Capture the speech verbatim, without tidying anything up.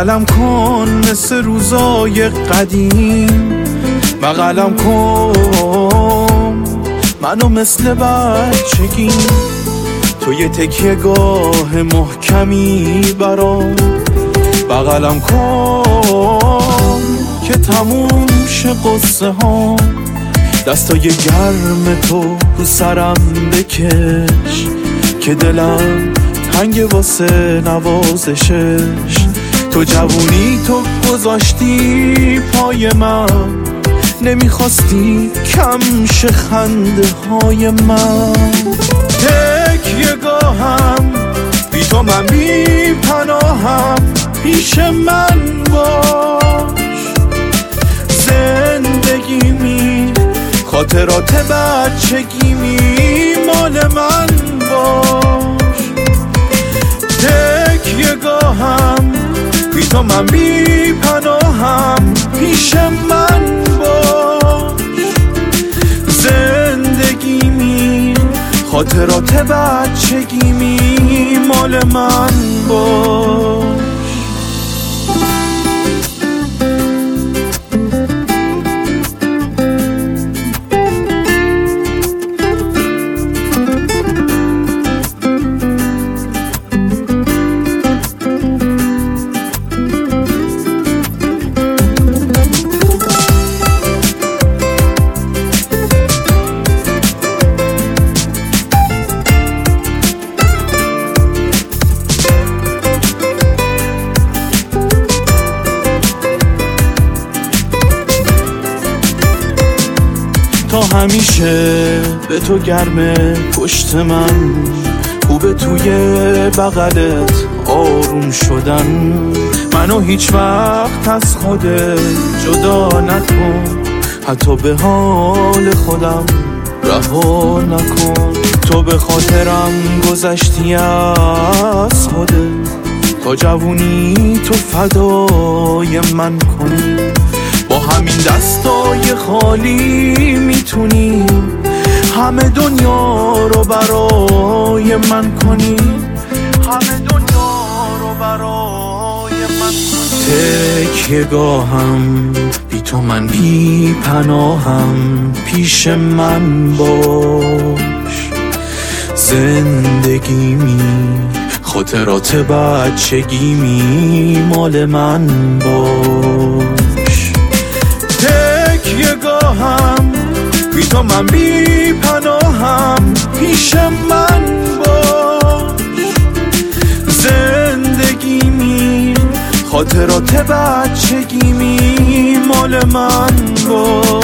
بغلم کن مثل روزای قدیم، بغلم کن منو مثل بچگی، تو یه تکیه گاه محکمی برام، بغلم کن که تموم شه قصه ها، دستای گرم تو رو سرم بکش که دلم تنگ واسه نوازشش. تو جوونی تو گذاشتی پای من، نمیخواستی کم شه خنده های من. تکیه گاهم بی تو من بی پناهم، پیش من باش زندگیمی، خاطرات بچگیمی مال من باش. تکیه گاهم بی تو من بی پناهم، پیش من باش زندگیمی، خاطرات بچگیمی مال من باش. تا همیشه به تو گرمه پشت من، خوبه توی بغلت آروم شدن، منو هیچ وقت از خودت جدا نکن، حتی به حال خودم رها نکن. تو به خاطرم گذشتی از خودت، تا جوونی تو فدای من کنی، با همین دستای خالی میتونی همه دنیا رو برای من کنی، همه دنیا رو برای من کنی. تکیه گاهم بی تو من بی پناهم، پیش من باش زندگیمی، خاطرات بچگیمی مال من باش. تکیه گاهم بی تو من بی پناهم، پیش من باش زندگیمی، خاطرات بچگیمی مال من باش.